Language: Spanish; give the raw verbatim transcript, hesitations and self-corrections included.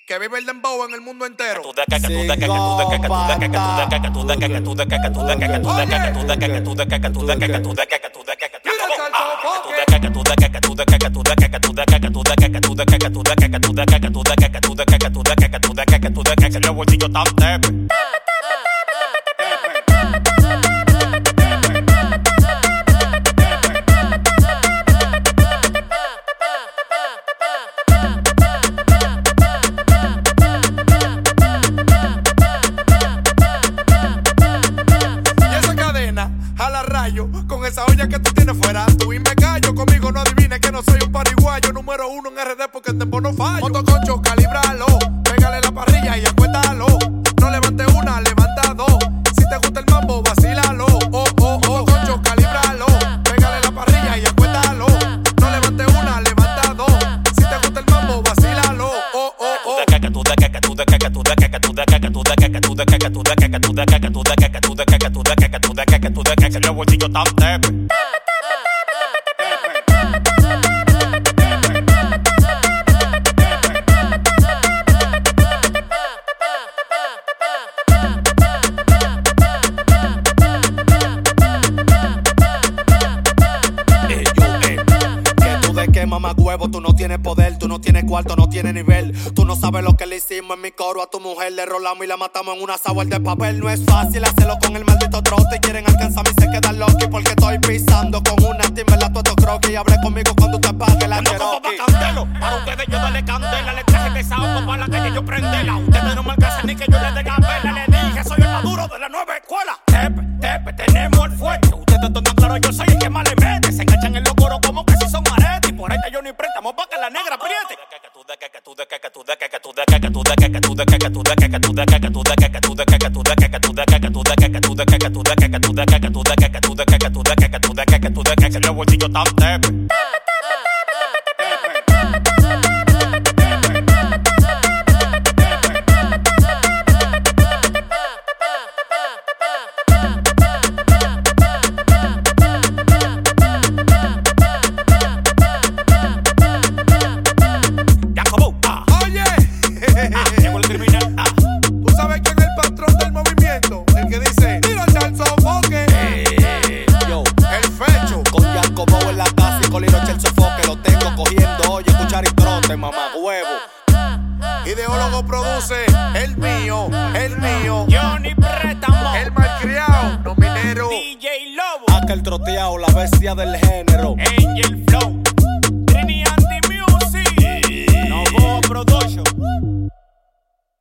que vive el dembow en el mundo entero. Con esa olla que tú tienes fuera, tú y me callo. Conmigo no adivines que no soy un pariguayo. Número uno en R D porque el tempo no fallo. Motoconcho, calíbralo. Pégale la parrilla y acuéstalo. No levante una, levanta dos. Si te gusta el mambo, vacílalo. Oh, oh, oh. Motoconcho, calíbralo. Pégale la parrilla y acuéstalo. No levante una, levanta dos. Si te gusta el mambo, vacílalo. Oh, oh, oh. Los bolsillos tan tepe. Mamá huevo, tú no tienes poder, tú no tienes cuarto, no tienes nivel. Tú no sabes lo que le hicimos en mi coro a tu mujer. Le rolamos y la matamos en una sabor de papel. No es fácil hacerlo con el maldito trote. Quieren alcanzarme y se quedan loqui porque estoy pisando con una timela tu croquis. Y hablé conmigo cuando te pague la Cherokee. Candelo, para ustedes yo dale candela. Le traje desahogo para la calle yo prendela. Ustedes no me alcanzan ni que yo les dé gambela. Le dije soy el maduro de la nueva escuela. Tepe, tepe, tenemos el fuerte. Ustedes están tan claros, yo soy el que más le mete. Se enganchan en los coros como que si son maretes. Por ahí está yo ni préstamo pa' que la negra apriete. Los bolsillos tan tepe. Mamá huevo. Ideólogo produce el mío, el mío. Johnny Préstamo, el malcriado, no minero. D J Lobo, aquel troteado, la bestia del género. Angel Flow, Trini Anti Music, Novo Production.